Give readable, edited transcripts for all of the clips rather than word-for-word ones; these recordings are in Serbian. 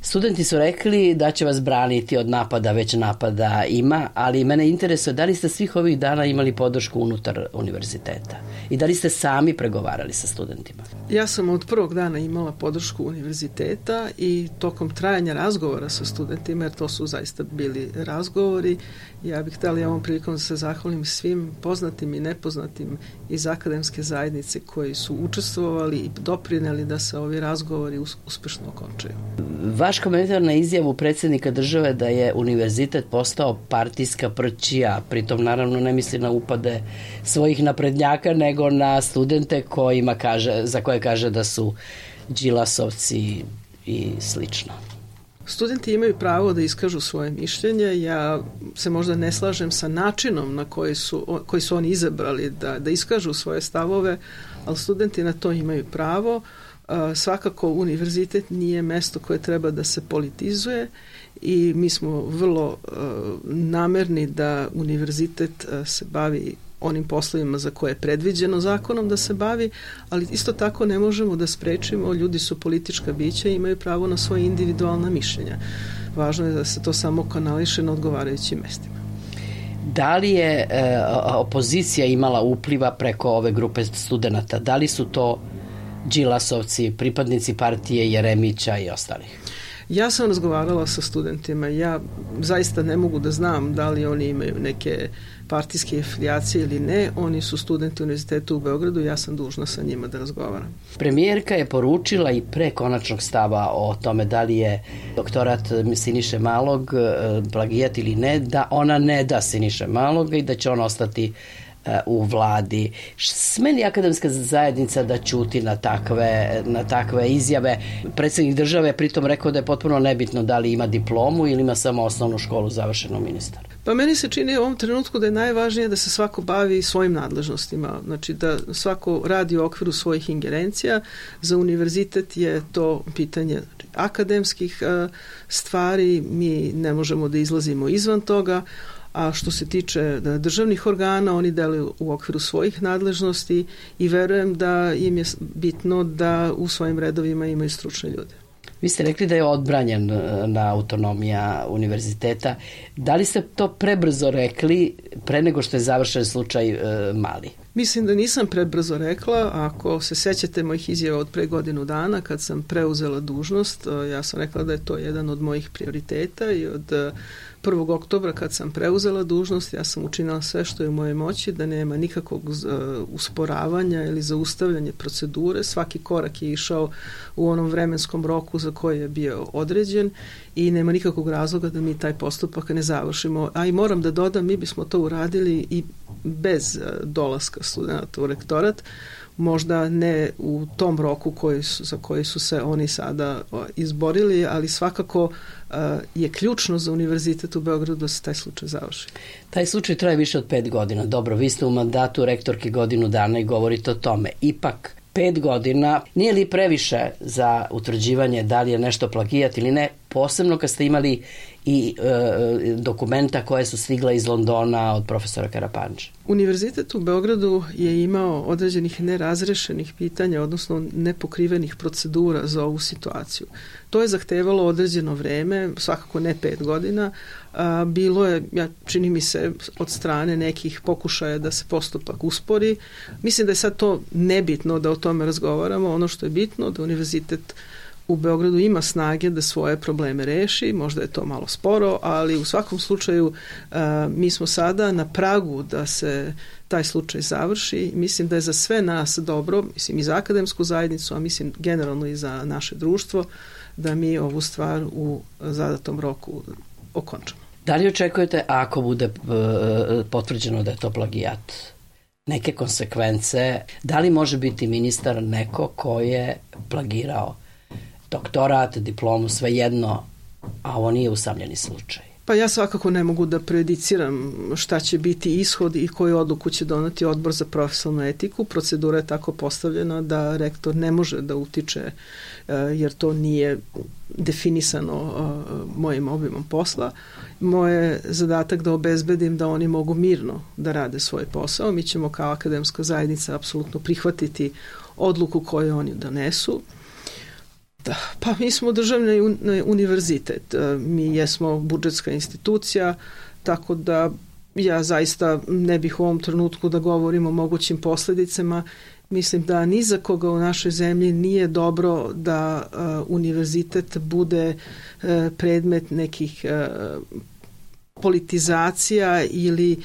Studenti su rekli da će vas braniti od napada, već napada ima, ali mene interesuje da li ste svih ovih dana imali podršku unutar univerziteta i da li ste sami pregovarali sa studentima? Ja sam od prvog dana imala podršku univerziteta i tokom trajanja razgovora sa studentima, jer to su zaista bili razgovori, ja bih htjela ovom prilikom da se zahvalim svim poznatim i nepoznatim iz akademske zajednice koji su učestvovali i doprineli da se ovi razgovori uspešno okončaju. Vaš komentar na izjavu predsjednika države da je univerzitet postao partijska prćija, pritom naravno ne misli na upade svojih naprednjaka, nego na studente za koje kaže da su Đilasovci i slično. Studenti imaju pravo da iskažu svoje mišljenje. Ja se možda ne slažem sa načinom na koji su oni izabrali da iskažu svoje stavove, ali studenti na to imaju pravo. Svakako univerzitet nije mesto koje treba da se politizuje i mi smo vrlo namerni da univerzitet se bavi onim poslovima za koje je predviđeno zakonom da se bavi, ali isto tako ne možemo da sprečimo, ljudi su politička bića i imaju pravo na svoje individualna mišljenja. Važno je da se to samo kanališe na odgovarajućim mestima. Da li je opozicija imala upliva preko ove grupe studenata? Da li su to Đilasovci, pripadnici partije Jeremića i ostalih? Ja sam razgovarala sa studentima, ja zaista ne mogu da znam da li oni imaju neke partijske afilijacije ili ne, oni su studenti univerziteta u Beogradu, ja sam dužna sa njima da razgovaram. Premijerka je poručila i pre konačnog stava o tome da li je doktorat Siniše Malog plagijat ili ne, da ona ne da Siniše Maloga i da će on ostati u vladi. Smeli akademska zajednica da ćuti na takve izjave? Predsjednik države je pritom rekao da je potpuno nebitno da li ima diplomu ili ima samo osnovnu školu završenu ministar. Pa meni se čini u ovom trenutku da je najvažnije da se svako bavi svojim nadležnostima, znači da svako radi u okviru svojih ingerencija. Za univerzitet je to pitanje akademskih stvari, mi ne možemo da izlazimo izvan toga, a što se tiče državnih organa, oni deluju u okviru svojih nadležnosti i verujem da im je bitno da u svojim redovima imaju stručne ljude. Vi ste rekli da je odbranjena autonomija univerziteta. Da li ste to prebrzo rekli pre nego što je završen slučaj Mali? Mislim da nisam prebrzo rekla. Ako se sećate mojih izjava od pre godinu dana kad sam preuzela dužnost, ja sam rekla da je to jedan od mojih prioriteta i od 1. oktobra kad sam preuzela dužnost, ja sam učinila sve što je u mojoj moći da nema nikakvog usporavanja ili zaustavljanja procedure. Svaki korak je išao u onom vremenskom roku za koji je bio određen i nema nikakvog razloga da mi taj postupak ne završimo. A i moram da dodam, mi bismo to uradili i bez dolaska studenta u rektorat, možda ne u tom roku za koji su se oni sada izborili, ali svakako je ključno za univerzitet u Beogradu da se taj slučaj završi. Taj slučaj traje više od 5 godina. Dobro, vi ste u mandatu rektorke godinu dana i govorite o tome. Ipak, 5 godina nije li previše za utvrđivanje da li je nešto plagijat ili ne, posebno kad ste imali i dokumenta koje su stigla iz Londona od profesora Karapanče? Univerzitet u Beogradu je imao određenih nerazrešenih pitanja, odnosno nepokrivenih procedura za ovu situaciju. To je zahtevalo određeno vreme, svakako ne 5 godina. Bilo je, čini mi se, od strane nekih pokušaja da se postupak uspori. Mislim da je sad to nebitno da o tome razgovaramo. Ono što je bitno da univerzitet u Beogradu ima snage da svoje probleme reši, možda je to malo sporo, ali u svakom slučaju mi smo sada na pragu da se taj slučaj završi. Mislim da je za sve nas dobro, mislim i za akademsku zajednicu, a mislim generalno i za naše društvo, da mi ovu stvar u zadatom roku okončamo. Da li očekujete, ako bude potvrđeno da je to plagijat, neke konsekvence? Da li može biti ministar neko ko je plagirao doktorat, diplomu, svejedno, a ovo nije usamljeni slučaj? Pa ja svakako ne mogu da prejudiciram šta će biti ishod i koju odluku će doneti Odbor za profesionalnu etiku. Procedura je tako postavljena da rektor ne može da utiče jer to nije definisano mojim obimom posla. Moj je zadatak da obezbedim da oni mogu mirno da rade svoj posao. Mi ćemo kao akademska zajednica apsolutno prihvatiti odluku koju oni donesu. Pa mi smo državni univerzitet, mi jesmo budžetska institucija, tako da ja zaista ne bih u ovom trenutku da govorim o mogućim posledicama. Mislim da ni za koga u našoj zemlji nije dobro da univerzitet bude predmet nekih politizacija ili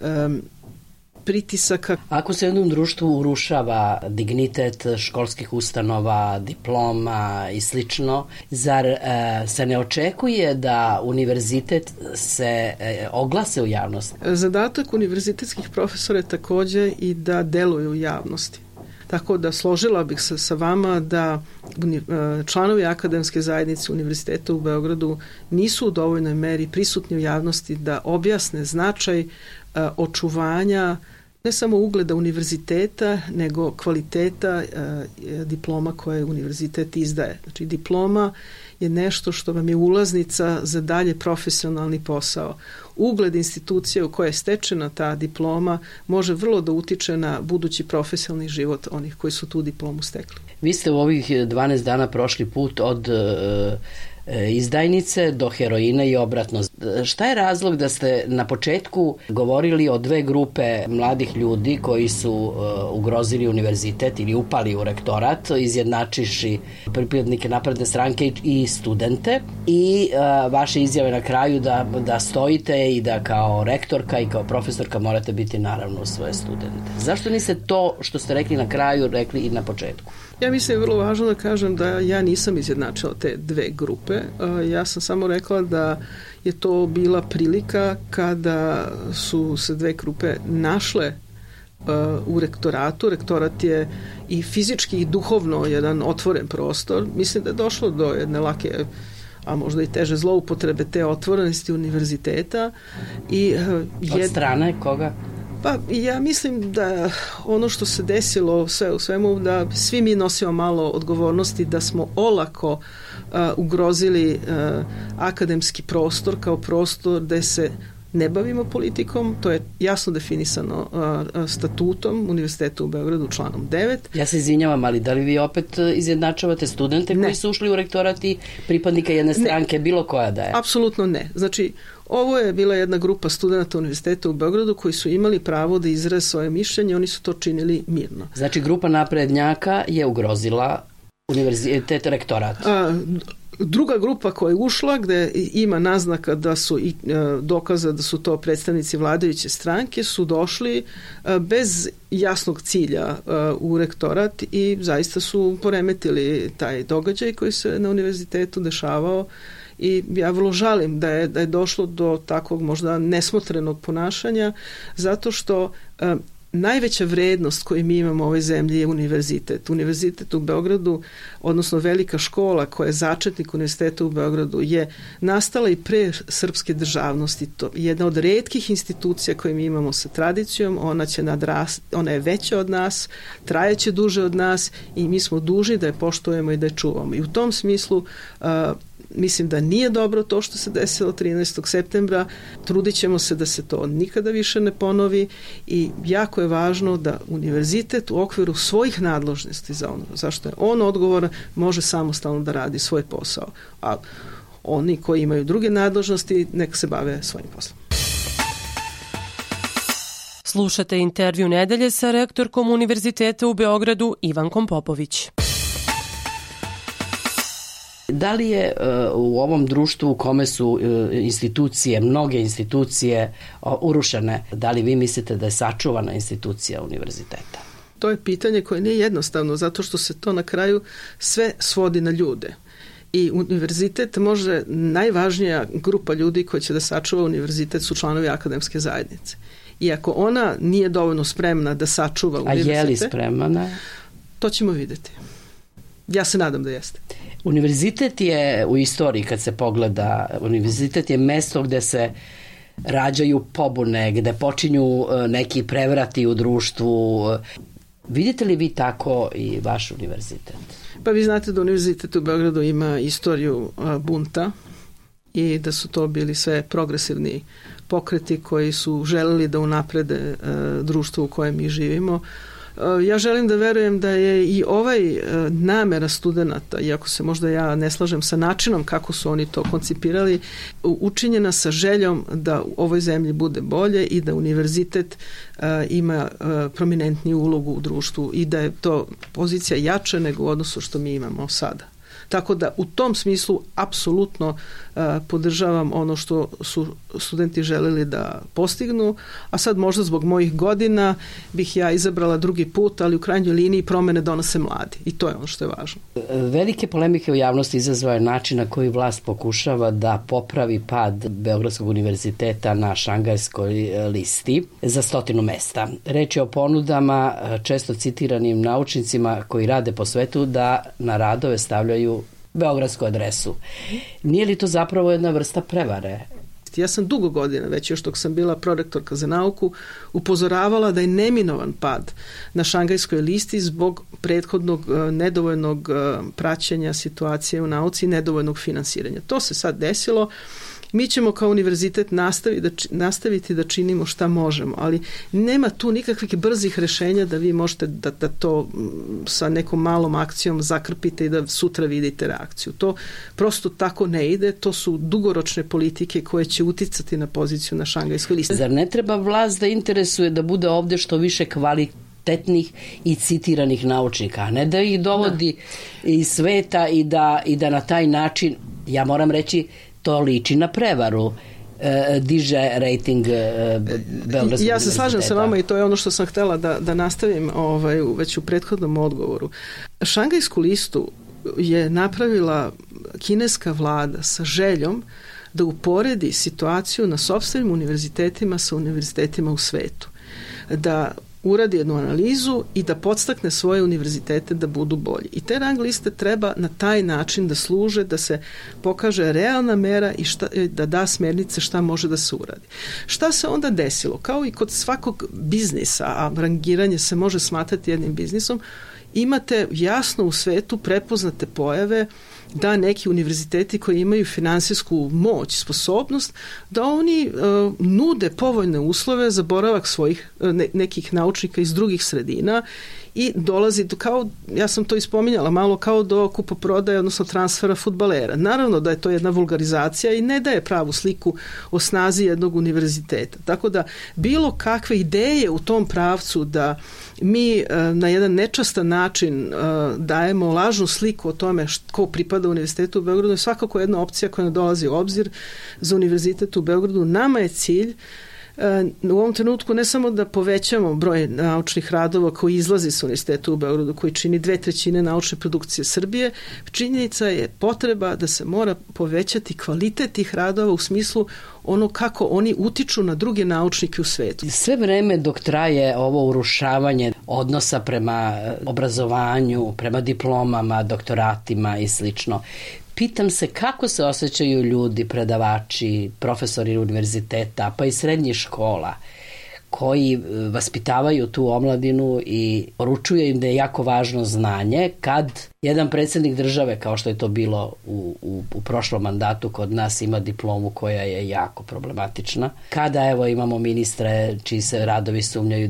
pritisaka. Ako se u jednom društvu urušava dignitet školskih ustanova, diploma i slično, zar se ne očekuje da univerzitet se oglase u javnosti? Zadatak univerzitetskih profesora je takođe i da deluju u javnosti. Tako da složila bih se sa vama da članovi akademske zajednice Univerziteta u Beogradu nisu u dovoljnoj meri prisutni u javnosti da objasne značaj očuvanja ne samo ugleda univerziteta, nego kvaliteta diploma koje univerzitet izdaje. Znači, diploma je nešto što vam je ulaznica za dalje profesionalni posao. Ugled institucije u kojoj je stečena ta diploma može vrlo da utiče na budući profesionalni život onih koji su tu diplomu stekli. Vi ste u ovih 12 dana prošli put od izdajnice do heroina i obratno. Šta je razlog da ste na početku govorili o dve grupe mladih ljudi koji su ugrozili univerzitet ili upali u rektorat, izjednačiši pripadnike napredne stranke i studente, i vaše izjave na kraju da stojite i da kao rektorka i kao profesorka morate biti naravno svoje studente? Zašto niste to što ste rekli na kraju rekli i na početku? Ja mislim je vrlo važno da kažem da ja nisam izjednačila te dve grupe. Ja sam samo rekla da je to bila prilika kada su se dve grupe našle u rektoratu. Rektorat je i fizički i duhovno jedan otvoren prostor. Mislim da je došlo do jedne lake, a možda i teže zloupotrebe te otvorenosti univerziteta. Od strane koga? Pa ja mislim da ono što se desilo sve u svemu, da svi mi nosimo malo odgovornosti, da smo olako ugrozili akademski prostor kao prostor gde se ne bavimo politikom, to je jasno definisano statutom Univerziteta u Beogradu članom 9. Ja se izvinjavam, ali da li vi opet izjednačavate studente koji su ušli u rektorat i pripadnika jedne stranke, bilo koja da je? Apsolutno ne. Znači, ovo je bila jedna grupa studenta Univerziteta u Beogradu koji su imali pravo da izraze svoje mišljenje, oni su to činili mirno. Znači, grupa naprednjaka je ugrozila univerzitet, rektorat. Druga grupa koja je ušla, gde ima naznaka da su i dokaza da su to predstavnici vladajuće stranke, su došli bez jasnog cilja u rektorat i zaista su poremetili taj događaj koji se na univerzitetu dešavao. I ja vrlo žalim da je došlo do takvog možda nesmotrenog ponašanja, zato što najveća vrednost koju mi imamo u ovoj zemlji je univerzitet. Univerzitet u Beogradu, odnosno velika škola koja je začetnik Univerziteta u Beogradu, je nastala i pre srpske državnosti. To je jedna od retkih institucija koje mi imamo sa tradicijom, ona je veća od nas, trajeće duže od nas i mi smo dužni da je poštujemo i da je čuvamo. I u tom smislu mislim da nije dobro to što se desilo 13. septembra. Trudit ćemo se da se to nikada više ne ponovi i jako je važno da univerzitet u okviru svojih nadležnosti za ono zašto je on odgovoran može samostalno da radi svoj posao. A oni koji imaju druge nadležnosti nek se bave svojim poslom. Slušate intervju nedelje sa rektorkom Univerziteta u Beogradu Ivankom Popović. Da li je u ovom društvu u kome su mnoge institucije urušene, da li vi mislite da je sačuvana institucija univerziteta? To je pitanje koje nije jednostavno, zato što se to na kraju sve svodi na ljude. I univerzitet može, najvažnija grupa ljudi koja će da sačuva univerzitet su članovi akademske zajednice. I ako ona nije dovoljno spremna da sačuva univerzitet... A je li spremna? To ćemo videti. Ja se nadam da jeste. Univerzitet je u istoriji, kad se pogleda, univerzitet je mesto gde se rađaju pobune, gde počinju neki prevrati u društvu. Vidite li vi tako i vaš univerzitet? Pa vi znate da univerzitet u Beogradu ima istoriju bunta i da su to bili sve progresivni pokreti koji su želeli da unaprede društvo u kojem mi živimo. Ja želim da verujem da je i ovaj namera studenta, iako se možda ja ne slažem sa načinom kako su oni to koncipirali, učinjena sa željom da u ovoj zemlji bude bolje i da univerzitet ima prominentniju ulogu u društvu i da je to pozicija jača nego u odnosu što mi imamo sada. Tako da u tom smislu apsolutno podržavam ono što su studenti želeli da postignu, a sad možda zbog mojih godina bih ja izabrala drugi put, ali u krajnjoj liniji promene donose mladi i to je ono što je važno. Velike polemike u javnosti izazvao je način na koji vlast pokušava da popravi pad Beogradskog univerziteta na Šangajskoj listi za 100 mesta. Reč je o ponudama često citiranim naučnicima koji rade po svetu da na radove stavljaju beogradsku adresu. Nije li to zapravo jedna vrsta prevare? Ja sam dugo godina, već još dok sam bila prorektorka za nauku, upozoravala da je neminovan pad na Šangajskoj listi zbog prethodnog nedovoljnog praćenja situacije u nauci i nedovoljnog finansiranja. To se sad desilo. Mi ćemo kao univerzitet nastaviti da činimo šta možemo, ali nema tu nikakvih brzih rešenja da vi možete da to sa nekom malom akcijom zakrpite i da sutra vidite reakciju. To prosto tako ne ide, to su dugoročne politike koje će uticati na poziciju na Šangajskoj listi. Zar ne treba vlast da interesuje da bude ovde što više kvalitetnih i citiranih naučnika, a ne da ih dovodi iz sveta i da na taj način, ja moram reći, to liči na prevaru, diže rating Beogradskog univerziteta. Ja se slažem sa vama i to je ono što sam htela da nastavim već u prethodnom odgovoru. Šangajsku listu je napravila kineska vlada sa željom da uporedi situaciju na sopstvenim univerzitetima sa univerzitetima u svetu. Da uradi jednu analizu i da podstakne svoje univerzitete da budu bolji. I te rang liste treba na taj način da služe, da se pokaže realna mera i da da smernice šta može da se uradi. Šta se onda desilo? Kao i kod svakog biznisa, a rangiranje se može smatrati jednim biznisom, imate jasno u svetu prepoznate pojave da neki univerziteti koji imaju finansijsku moć, sposobnost, da oni nude povoljne uslove za boravak svojih nekih naučnika iz drugih sredina i dolazi do, kao, ja sam to ispominjala malo, kao do kupoprodaje, odnosno transfera fudbalera. Naravno da je to jedna vulgarizacija i ne daje pravu sliku o snazi jednog univerziteta. Tako da bilo kakve ideje u tom pravcu da mi na jedan nečastan način dajemo lažnu sliku o tome ko pripada univerzitetu u Beogradu je svakako jedna opcija koja ne dolazi u obzir za univerzitet u Beogradu. Nama je cilj u ovom trenutku ne samo da povećamo broj naučnih radova koji izlazi sa univerziteta u Beogradu, koji čini 2/3 naučne produkcije Srbije, činjenica je potreba da se mora povećati kvalitet tih radova u smislu ono kako oni utiču na druge naučnike u svetu. Sve vreme dok traje ovo urušavanje odnosa prema obrazovanju, prema diplomama, doktoratima i slično, pitam se kako se osjećaju ljudi, predavači, profesori univerziteta, pa i srednjih škola, koji vaspitavaju tu omladinu i poručuju im da je jako važno znanje, kad jedan predsjednik države, kao što je to bilo u prošlom mandatu kod nas, ima diplomu koja je jako problematična. Kada evo imamo ministre čiji se radovi sumnjaju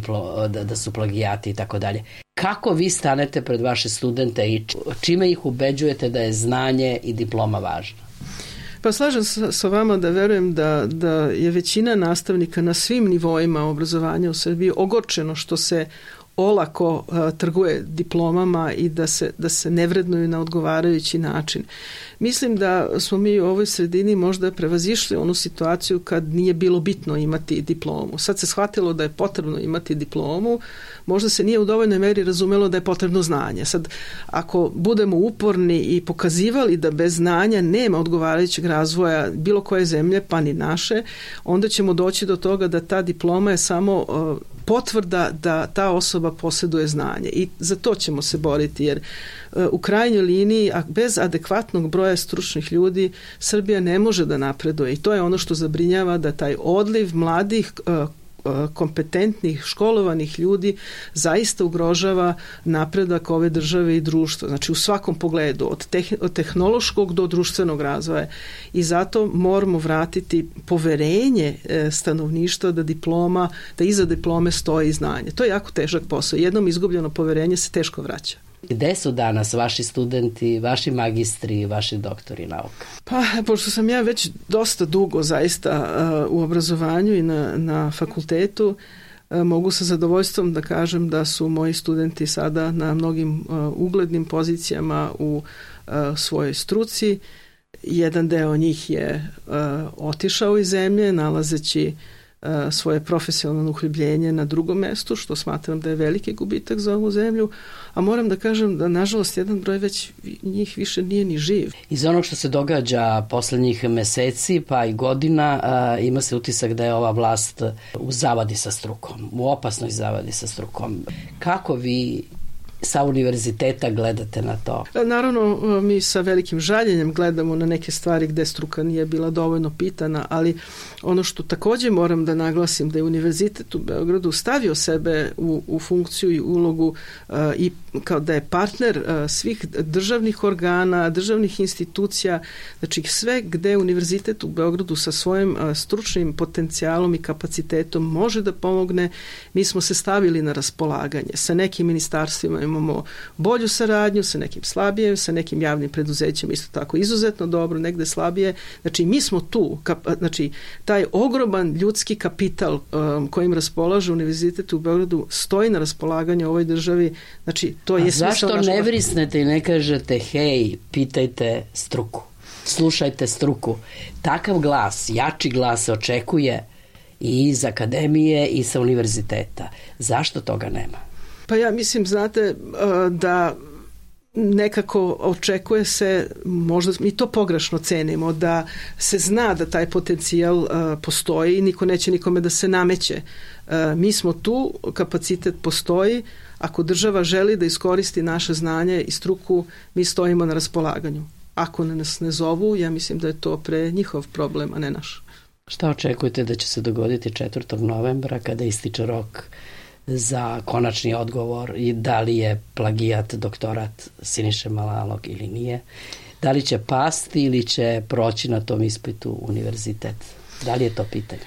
da su plagijati i tako dalje. Kako vi stanete pred vaše studente i čime ih ubeđujete da je znanje i diploma važna? Pa slažem sa vama da verujem da je većina nastavnika na svim nivoima obrazovanja u Srbiji ogorčeno što se olako trguje diplomama i da se ne vrednuju na odgovarajući način. Mislim da smo mi u ovoj sredini možda prevazišli onu situaciju kad nije bilo bitno imati diplomu. Sad se shvatilo da je potrebno imati diplomu, možda se nije u dovoljnoj meri razumelo da je potrebno znanje. Sad, ako budemo uporni i pokazivali da bez znanja nema odgovarajućeg razvoja bilo koje zemlje, pa ni naše, onda ćemo doći do toga da ta diploma je samo potvrda da ta osoba posjeduje znanje i za to ćemo se boriti jer u krajnjoj liniji bez adekvatnog broja stručnih ljudi Srbija ne može da napreduje i to je ono što zabrinjava da taj odliv mladih kompetentnih, školovanih ljudi zaista ugrožava napredak ove države i društva. Znači u svakom pogledu, od tehnološkog do društvenog razvoja. I zato moramo vratiti poverenje stanovništva da iza diplome stoji znanje. To je jako težak posao. Jednom izgubljeno poverenje se teško vraća. Gde su danas vaši studenti, vaši magistri, vaši doktori nauka? Pa, pošto sam ja već dosta dugo zaista u obrazovanju i na fakultetu, mogu sa zadovoljstvom da kažem da su moji studenti sada na mnogim uglednim pozicijama u svojoj struci. Jedan deo njih je otišao iz zemlje, nalazeći svoje profesionalno uhljebljenje na drugom mestu, što smatram da je veliki gubitak za ovu zemlju, a moram da kažem da nažalost jedan broj već njih više nije ni živ. Iz onog što se događa poslednjih meseci pa i godina, ima se utisak da je ova vlast u zavadi sa strukom, u opasnoj zavadi sa strukom. Kako vi sa univerziteta gledate na to? Naravno, mi sa velikim žaljenjem gledamo na neke stvari gde struka nije bila dovoljno pitana, ali ono što takođe moram da naglasim da je Univerzitet u Beogradu stavio sebe u funkciju i ulogu i kao da je partner svih državnih organa, državnih institucija, znači sve gde Univerzitet u Beogradu sa svojim stručnim potencijalom i kapacitetom može da pomogne, mi smo se stavili na raspolaganje. Sa nekim ministarstvima imamo bolju saradnju, sa nekim slabije, sa nekim javnim preduzećima isto tako izuzetno dobro, negde slabije. Znači mi smo tu, znači taj ogroman ljudski kapital kojim raspolaže Univerzitet u Beogradu stoji na raspolaganju ovoj državi. Znači to je zašto ne vrisnete i ne kažete hej, pitajte struku, slušajte struku. Takav glas, jači glas se očekuje i iz akademije i sa univerziteta. Zašto toga nema? Pa ja mislim, znate, da nekako očekuje se, možda mi to pogrešno cenimo, da se zna da taj potencijal postoji i niko neće nikome da se nameće. Mi smo tu, kapacitet postoji, ako država želi da iskoristi naše znanje i struku, mi stojimo na raspolaganju. Ako nas ne zovu, ja mislim da je to pre njihov problem, a ne naš. Šta očekujete da će se dogoditi 4. novembra kada ističe rok za konačni odgovor i da li je plagijat doktorat Siniše Malog ili nije? Da li će pasti ili će proći na tom ispitu univerzitet? Da li je to pitanje?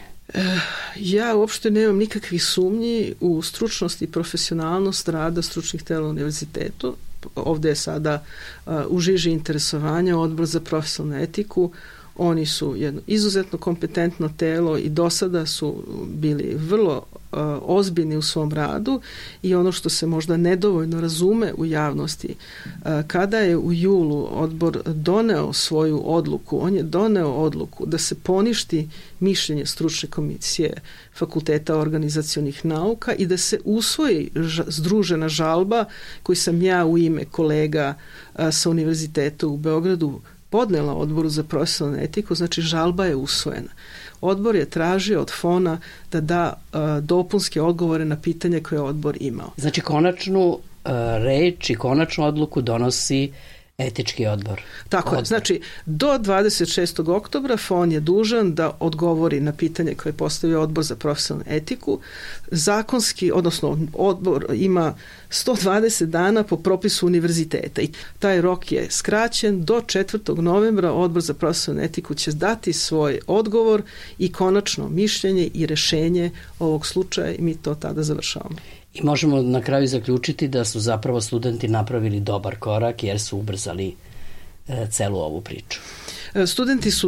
Ja uopšte nemam nikakvih sumnji u stručnost i profesionalnost rada stručnih tela univerzitetu. Ovde je sada u žiži interesovanja Odbor za profesionalnu etiku. Oni su jedno izuzetno kompetentno telo i do sada su bili vrlo ozbiljni u svom radu i ono što se možda nedovoljno razume u javnosti, kada je u julu odbor doneo svoju odluku, on je doneo odluku da se poništi mišljenje stručne komisije Fakulteta organizacionih nauka i da se usvoji združena žalba koju sam ja u ime kolega sa Univerziteta u Beogradu podnela Odboru za profesionalnu etiku, znači žalba je usvojena. Odbor je tražio od FON-a da da dopunske odgovore na pitanje koje je odbor imao. Znači konačnu reč i konačnu odluku donosi etički odbor. Tako je, znači do 26. oktobra FON je dužan da odgovori na pitanje koje je postavio Odbor za profesionalnu etiku. Zakonski, odnosno odbor ima 120 dana po propisu univerziteta i taj rok je skraćen. Do 4. novembra Odbor za profesionalnu etiku će dati svoj odgovor i konačno mišljenje i rešenje ovog slučaja i mi to tada završavamo. I možemo na kraju zaključiti da su zapravo studenti napravili dobar korak jer su ubrzali celu ovu priču. Studenti su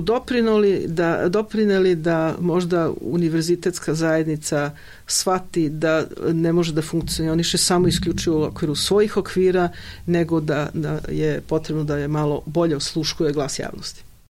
doprineli da možda univerzitetska zajednica shvati da ne može da funkcioniše samo isključivo u okviru svojih okvira, nego da je potrebno da je malo bolje osluškuje glas javnosti.